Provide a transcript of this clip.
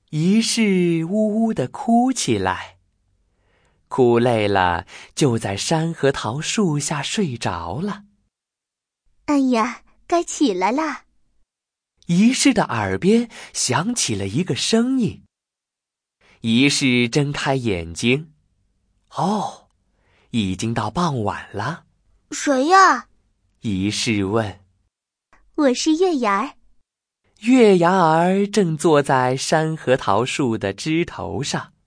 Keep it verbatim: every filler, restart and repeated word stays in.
仪式呜呜地哭起来，哭累了，就在山核桃树下睡着了。 哎呀，该起来啦！ 仪式的耳边响起了一个声音。仪式睁开眼睛，哦，已经到傍晚了。 谁呀？ 仪式问。 我是月牙儿。 月牙儿正坐在山核桃树的枝头上，